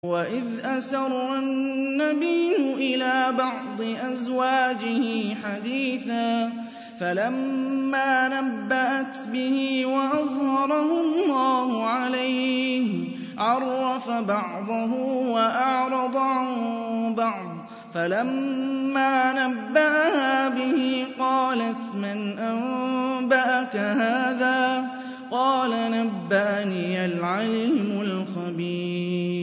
وَإِذْ أَسَرَّ النَّبِيُّ إِلَىٰ بَعْضِ أَزْوَاجِهِ حَدِيثًا فَلَمَّا نَبَّأَتْ بِهِ وَأَظْهَرَهُ اللَّهُ عَلَيْهِ عَرَّفَ بَعْضَهُ وَأَعْرَضَ عَن بَعْضٍ فَلَمَّا نَبَّأَهَا بِهِ قَالَتْ مَنْ أَنبَأَكَ هَٰذَا ۖ قَالَ نَبَّأَنِيَ الْعَلِيمُ الْخَبِيرُ